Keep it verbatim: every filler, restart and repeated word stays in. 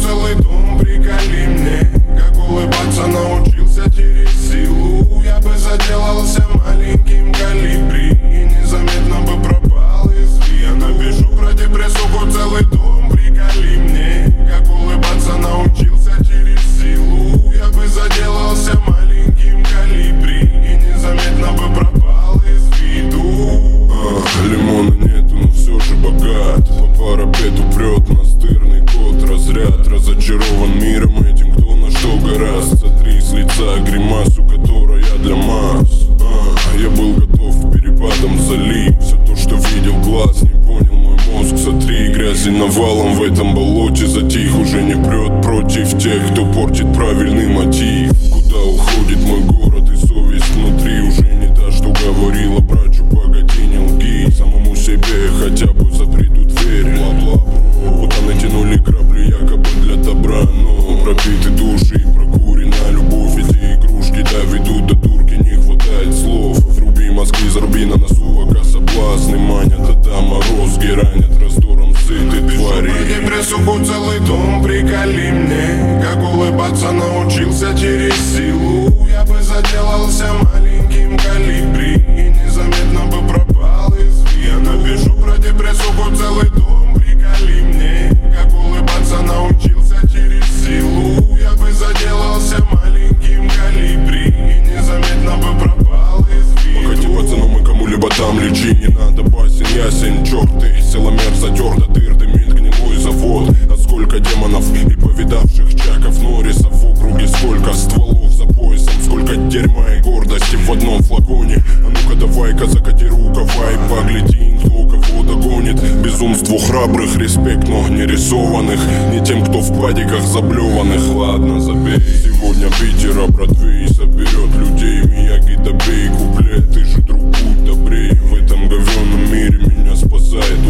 целый дом, приколи мне, как улыбаться научился через силу. Я бы заделался маленьким колибри и незаметно бы пропал из виду. Я напишу про депрессуху целый том, приколи мне, как улыбаться научился через силу. Я бы заделался маленьким колибри и незаметно бы пропал из виду. Ах, лимона нету, но все же богат. По парапету прет настырный кот. Разряд разочарован миром этим, кто на что гораст. Сотри с лица гримасу, которая для масс. а, Я был готов перепадом залить. Все то, что видел глаз, не понял мой мозг. Сотри грязи навалом в этом болоте. Затих, уже не прет против тех, кто портит правильный мотив. Куда уходит мой город и совесть внутри? Уже не та, что говорила брачу, погоди, не лги самому себе, хотя бы запри ту дверь. Бла-бла, куда натянули крапли якобы для добра, но пропиты души и прокурена любовь. Эти игрушки доведут до турки, не хватает слов. Вруби мозги, заруби на носу, ока соблазны манят, а да мороз геранят раздором сыты твари. Депрессуху целый дом, приколи мне, как улыбаться научился через силу. Я бы заделался маленьким колибри и незаметно бы пропал из виду. Я напишу про депрессуху целый дом, приколи мне, как улыбаться научился через силу. Я бы заделался маленьким колибри и незаметно бы пропал из виду. Погоди, пацаном, и кому-либо там лечи, не надо басен, ясен, черт ты. Силомер затер до дыр, дымит гнилой завод. А сколько демонов и повидавших чаков Норрисов в округе, сколько стволов за поясом, сколько дерьма и гордости в одном флаконе. А ну-ка давай-ка закати рукава и погляди, кто кого догонит. Безумству храбрых респект, но не рисованных, не тем, кто в падиках заблеванных. Ладно, забей, сегодня Питера Бродвей соберет людей. Мияги добей куплет, ты же друг, будь добрей. В этом говёном мире меня спасает